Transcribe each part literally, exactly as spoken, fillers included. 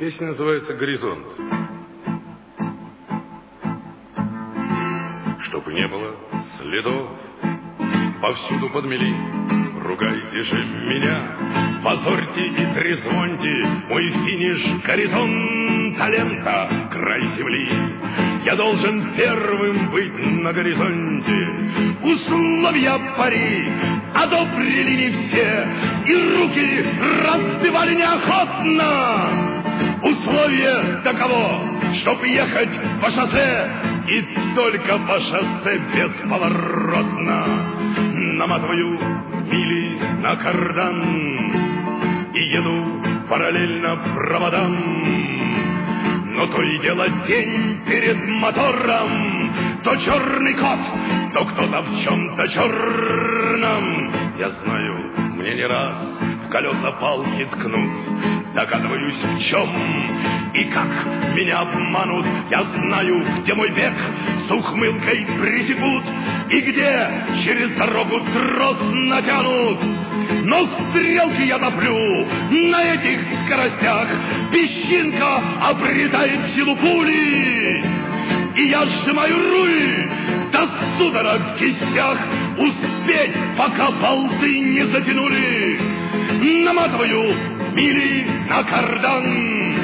Песня называется «Горизонт». Чтобы не было следов, повсюду подмели, ругайте же меня, позорьте и трезвоньте мой финиш горизонта лента, край земли. Я должен первым быть на горизонте. Условия пари одобрили не все, и руки разбивали неохотно. Условие таково, чтоб ехать по шоссе, и только по шоссе бесповоротно. Наматываю мили на кардан и еду параллельно проводам. Но то и дело день перед мотором, то черный кот, то кто-то в чем-то черном. Я знаю, мне не раз в колеса палки ткнут, догадываюсь в чем и как меня обманут. Я знаю, где мой век с ухмылкой присекут и где через дорогу трос натянут. Но стрелки я топлю на этих скоростях, песчинка обретает силу пули, и я сжимаю руль до судорог в кистях, успеть, пока болты не затянули. Наматываю мили на кардан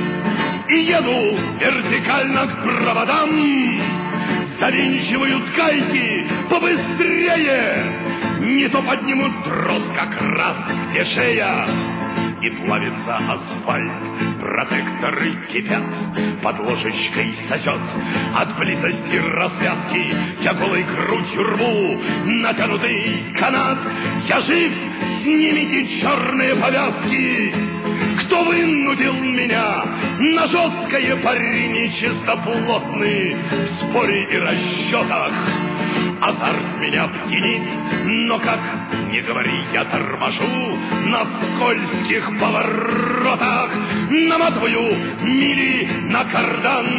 и еду вертикально к проводам. Завинчивают гайки побыстрее, не то поднимут трос как раз где шея. И плавится асфальт, протекторы кипят, под ложечкой сосет от близости развязки. Я голой грудью рву натянутый канат. Я жив, снимите черные повязки. Кто вынудил меня на жесткое пари нечистоплотный в споре и расчетах? Азарт меня пьянит, но как не говори, я торможу на скользких поворотах. Наматываю мили на кардан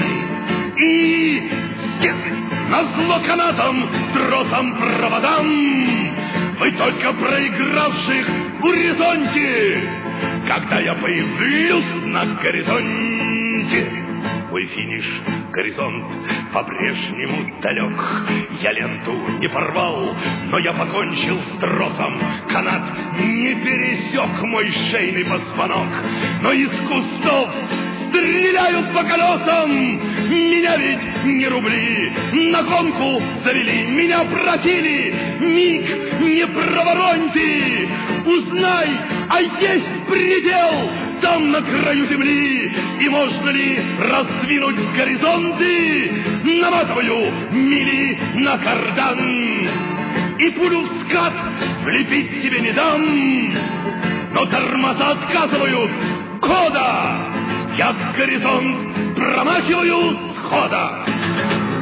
и ехать назло канатам, тросам, проводам. Вы только проигравших в горизонте, когда я появлюсь на горизонте. Мой финиш, горизонт, по-прежнему далек. Я ленту не порвал, но я покончил с тросом. Канат не пересек мой шейный позвонок, но из кустов стреляют по колесам. Меня ведь не рубли на гонку завели, меня просили миг не проворонь ты. Узнай, а есть предел там на краю земли, и можно ли раздвинуть горизонты? Наматываю мили на кардан и пулю в скат влепить себе не дам. Но тормоза отказывают кода, я горизонт промахиваю с хода.